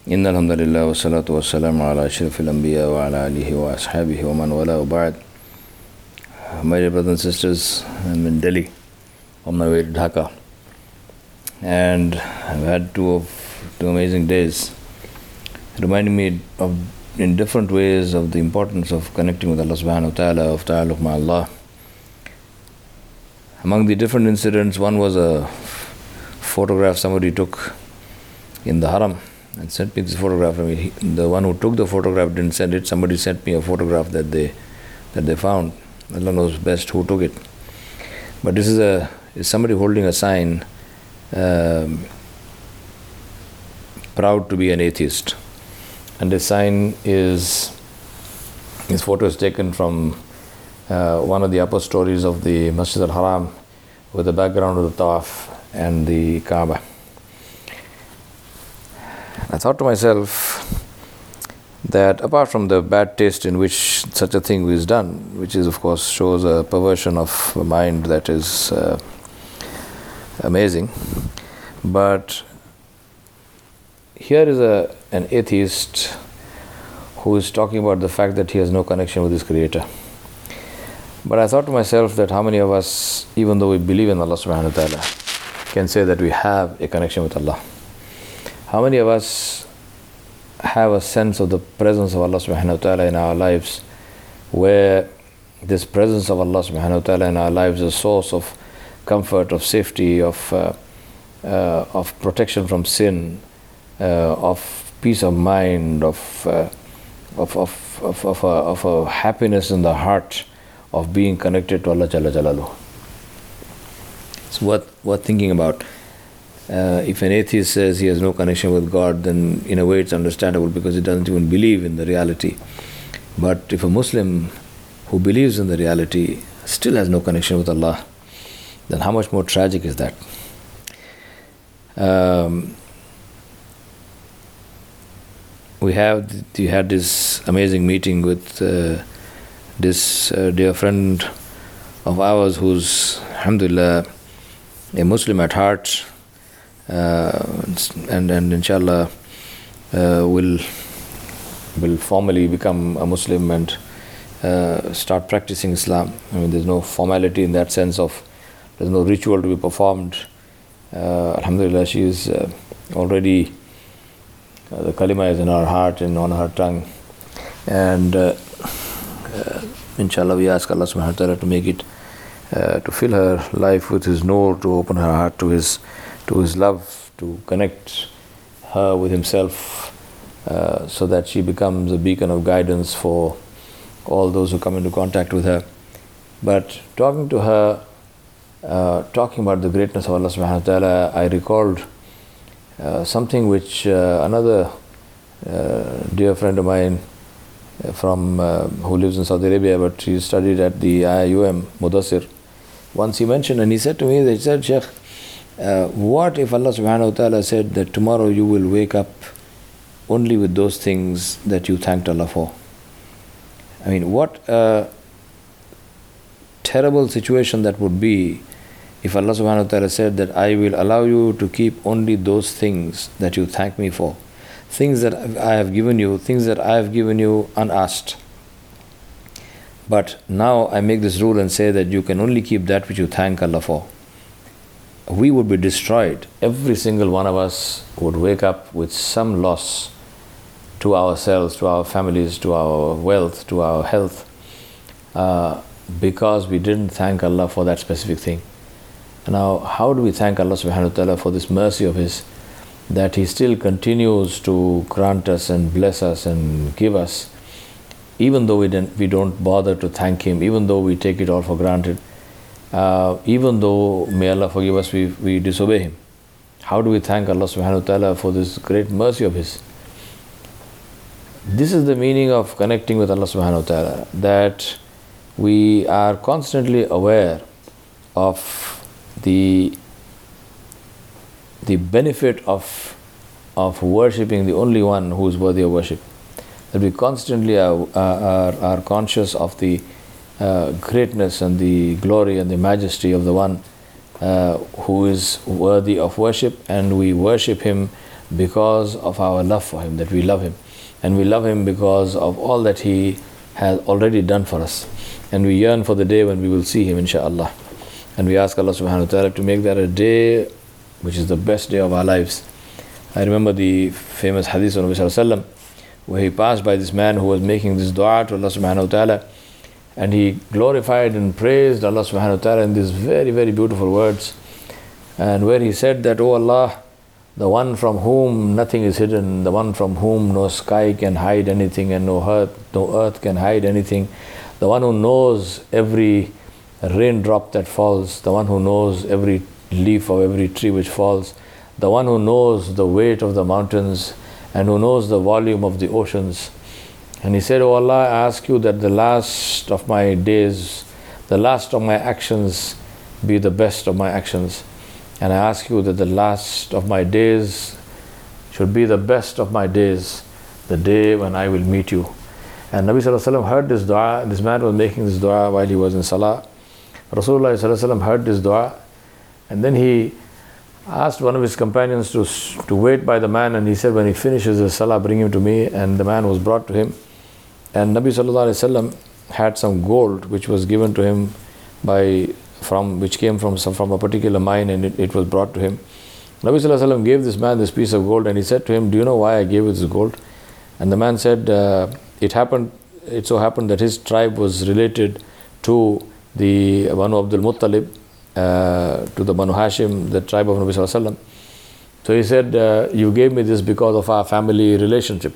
إن الحمد لله والصلاة والسلام على أشرف الأنبياء وعلى آله وأصحابه ومن والاه وبعد. My dear brothers and sisters, I'm in Delhi on my way to Dhaka, and I've had two amazing days, reminding me of in different ways of the importance of connecting with Allah subhanahu wa ta'ala, of ta'alluq ma'Allah. Among the different incidents, one was a photograph somebody took in the Haram and sent me this photograph. The one who took the photograph didn't send it. Somebody sent me a photograph that they found. Allah knows best who took it. But this is somebody holding a sign, proud to be an atheist. And this sign his photo is taken from one of the upper stories of the Masjid al-Haram with the background of the Tawaf and the Kaaba. I thought to myself that apart from the bad taste in which such a thing is done, which is of course shows a perversion of a mind that is amazing, but here is an atheist who is talking about the fact that he has no connection with his Creator. But I thought to myself that how many of us, even though we believe in Allah subhanahu wa ta'ala, can say that we have a connection with Allah? How many of us have a sense of the presence of Allah subhanahu wa ta'ala in our lives, where this presence of Allah subhanahu wa ta'ala in our lives is a source of comfort, of safety, of protection from sin, of peace of mind, of a happiness in the heart of being connected to Allah Jalla Jalaluhu. It's worth thinking about. If an atheist says he has no connection with God, then in a way it's understandable because he doesn't even believe in the reality. But if a Muslim who believes in the reality still has no connection with Allah, then how much more tragic is that? We had this amazing meeting with this dear friend of ours who's, alhamdulillah, a Muslim at heart, and inshallah will formally become a Muslim and start practicing Islam. I mean, there's no formality in that sense of there's no ritual to be performed. Alhamdulillah, she is already the kalima is in her heart and on her tongue, and inshallah we ask Allah subhanahu wa ta'ala to make it to fill her life with His nur, to open her heart to His love, to connect her with Himself, so that she becomes a beacon of guidance for all those who come into contact with her. But talking to her, talking about the greatness of Allah subhanahu wa ta'ala, I recalled something which another dear friend of mine from who lives in Saudi Arabia, but he studied at the IIUM, Mudassir. Once he mentioned, and he said to me, he said, Sheikh, what if Allah subhanahu wa ta'ala said that tomorrow you will wake up only with those things that you thanked Allah for? I mean, what a terrible situation that would be if Allah subhanahu wa ta'ala said that I will allow you to keep only those things that you thank me for, things that I have given you, things that I have given you unasked. But now I make this rule and say that you can only keep that which you thank Allah for. We would be destroyed. Every single one of us would wake up with some loss to ourselves, to our families, to our wealth, to our health, because we didn't thank Allah for that specific thing. Now, how do we thank Allah subhanahu wa ta'ala for this mercy of His, that He still continues to grant us and bless us and give us, even though we don't bother to thank Him, even though we take it all for granted, even though, may Allah forgive us, we disobey Him. How do we thank Allah subhanahu wa ta'ala for this great mercy of His? This is the meaning of connecting with Allah subhanahu wa ta'ala, that we are constantly aware of the benefit of worshipping the only one who is worthy of worship. That we constantly are conscious of the greatness and the glory and the majesty of the one who is worthy of worship, and we worship Him because of our love for Him, that we love Him. And we love Him because of all that He has already done for us. And we yearn for the day when we will see Him, inshaAllah. And we ask Allah subhanahu wa ta'ala to make that a day which is the best day of our lives. I remember the famous hadith of Nabi sallallahu alaihi wasallam, where he passed by this man who was making this dua to Allah subhanahu wa ta'ala, and he glorified and praised Allah subhanahu wa ta'ala in these very, very beautiful words. And where he said that, "O Allah, the one from whom nothing is hidden, the one from whom no sky can hide anything and no earth can hide anything, the one who knows every raindrop that falls, the one who knows every leaf of every tree which falls, the one who knows the weight of the mountains and who knows the volume of the oceans." And he said, "O Allah, I ask you that the last of my days, the last of my actions be the best of my actions. And I ask you that the last of my days should be the best of my days, the day when I will meet you." And Nabi sallallahu alaihi wasallam heard this dua. This man was making this dua while he was in salah. Rasulullah sallallahu alaihi wasallam heard this dua, and then he asked one of his companions to wait by the man, and he said, "When he finishes his salah, bring him to me." And the man was brought to him, and Nabi sallallahu alaihi wasallam had some gold which was given to him which came from a particular mine, and it was brought to him. Nabi sallallahu alaihi wasallam gave this man this piece of gold, and he said to him, "Do you know why I gave you this gold?" And the man said, it so happened that his tribe was related to the Banu Abdul Muttalib, to the Banu Hashim, the tribe of Nabi sallallahu alaihi wasallam. So he said, "You gave me this because of our family relationship."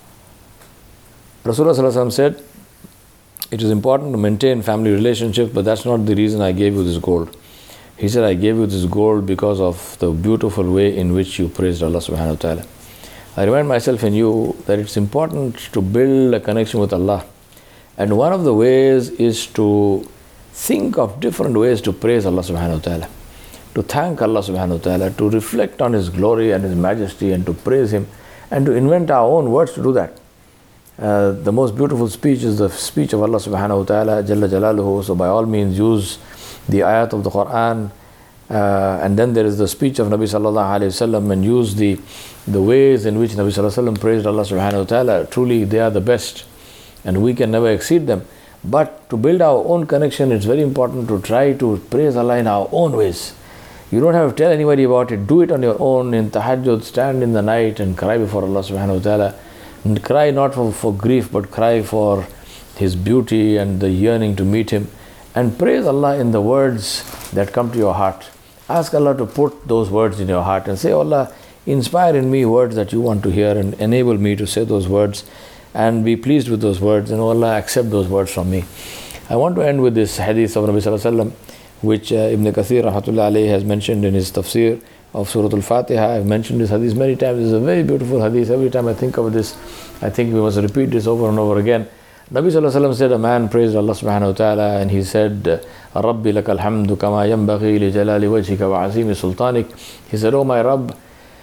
Rasulullah sallallahu alaihi wasallam said, "It is important to maintain family relationships, but that's not the reason I gave you this gold." He said, "I gave you this gold because of the beautiful way in which you praised Allah subhanahu wa ta'ala." I remind myself and you that it's important to build a connection with Allah. And one of the ways is to think of different ways to praise Allah subhanahu wa ta'ala, to thank Allah subhanahu wa ta'ala, to reflect on His glory and His majesty and to praise Him, and to invent our own words to do that. The most beautiful speech is the speech of Allah subhanahu wa ta'ala, Jalla Jalaluhu. So by all means use the ayat of the Quran, and then there is the speech of Nabi sallallahu alayhi wasallam, and use the ways in which Nabi sallallahu alayhi wasallam praised Allah subhanahu wa ta'ala. Truly they are the best, and we can never exceed them. But to build our own connection, it's very important to try to praise Allah in our own ways. You don't have to tell anybody about it. Do it on your own. In tahajjud, stand in the night and cry before Allah subhanahu wa ta'ala. And cry not for grief, but cry for His beauty and the yearning to meet Him. And praise Allah in the words that come to your heart. Ask Allah to put those words in your heart and say, "Oh Allah, inspire in me words that you want to hear and enable me to say those words and be pleased with those words, and oh Allah, accept those words from me." I want to end with this hadith of Nabi sallallahu alaihi wasallam, which Ibn Kathir rahmatullah alayhi has mentioned in his tafsir of Surah Al-Fatiha. I've mentioned this hadith many times. It's a very beautiful hadith. Every time I think of this, I think we must repeat this over and over again. Nabi sallallahu alaihi wasallam said, a man praised Allah subhanahu wa ta'ala, and he said, "Rabbi lakal hamdu kama yanbaghi li jalali wajhika wa azimi sultanik." He said, "Oh my Rabb,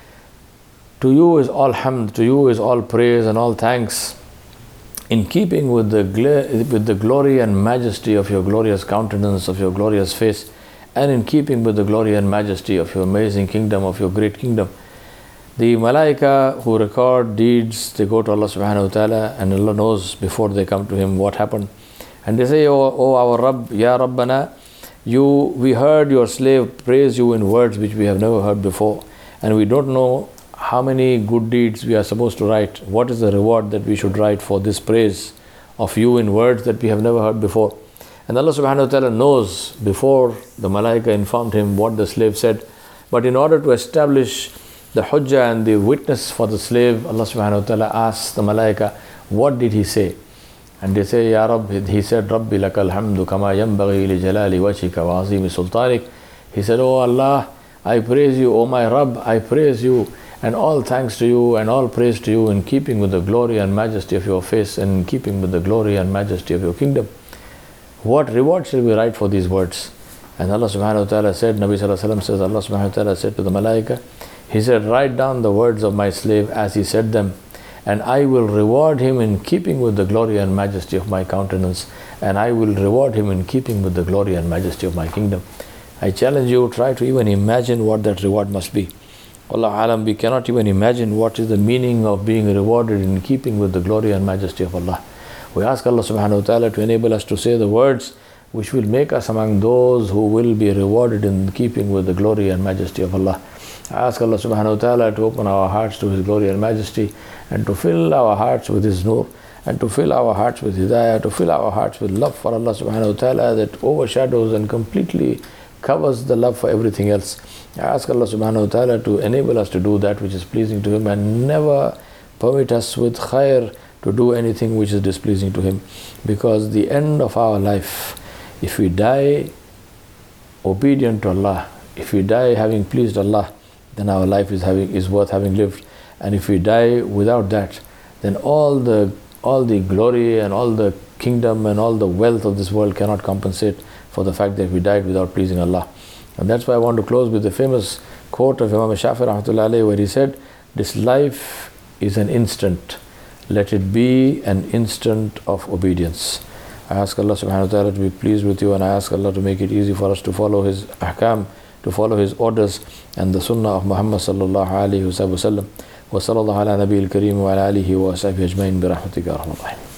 to you is all hamd, to you is all praise and all thanks, in keeping with the glory and majesty of your glorious countenance, of your glorious face, and in keeping with the glory and majesty of your amazing kingdom, of your great kingdom." The malaika who record deeds, they go to Allah subhanahu wa ta'ala, and Allah knows before they come to Him what happened. And they say, "Oh our Rabb, Ya Rabbana, we heard your slave praise you in words which we have never heard before, and we don't know how many good deeds we are supposed to write. What is the reward that we should write for this praise of you in words that we have never heard before?" And Allah subhanahu wa ta'ala knows before the malaika informed him what the slave said. But in order to establish the hujjah and the witness for the slave, Allah subhanahu wa ta'ala asks the malaika, "What did he say?" And they say, "Ya Rabb," he said, "Rabbi lakal hamdu kama yanbaghi li jalali wajhika wa azimi sultanik." He said, "Oh Allah, I praise you, oh my Rabb, I praise you, and all thanks to you and all praise to you in keeping with the glory and majesty of your face and in keeping with the glory and majesty of your kingdom. What reward shall we write for these words?" And Allah subhanahu wa ta'ala said, Nabi sallallahu alaihi wasallam says, Allah subhanahu wa ta'ala said to the malaika, he said, "Write down the words of my slave as he said them, and I will reward him in keeping with the glory and majesty of my countenance, and I will reward him in keeping with the glory and majesty of my kingdom." I challenge you, try to even imagine what that reward must be. Wallahu alam, we cannot even imagine what is the meaning of being rewarded in keeping with the glory and majesty of Allah. We ask Allah subhanahu wa ta'ala to enable us to say the words which will make us among those who will be rewarded in keeping with the glory and majesty of Allah. I ask Allah subhanahu wa ta'ala to open our hearts to His glory and majesty, and to fill our hearts with His nur, and to fill our hearts with hidayah, to fill our hearts with love for Allah subhanahu wa ta'ala that overshadows and completely covers the love for everything else. I ask Allah subhanahu wa ta'ala to enable us to do that which is pleasing to Him, and never permit us with khair to do anything which is displeasing to Him. Because the end of our life, if we die obedient to Allah, if we die having pleased Allah, then our life is worth having lived. And if we die without that, then all the glory and all the kingdom and all the wealth of this world cannot compensate for the fact that we died without pleasing Allah. And that's why I want to close with the famous quote of Imam Shafi'i rahmatullahi alayhi, where he said, "This life is an instant. Let it be an instant of obedience." I ask Allah subhanahu wa ta'ala to be pleased with you, and I ask Allah to make it easy for us to follow His ahkam, to follow His orders and the sunnah of Muhammad sallallahu alayhi wa sallam. Wa sallallahu ala nabiyil kareem wa ala alihi wa sahbihi ajma'in bi rahmatika ya arhamar rahimin.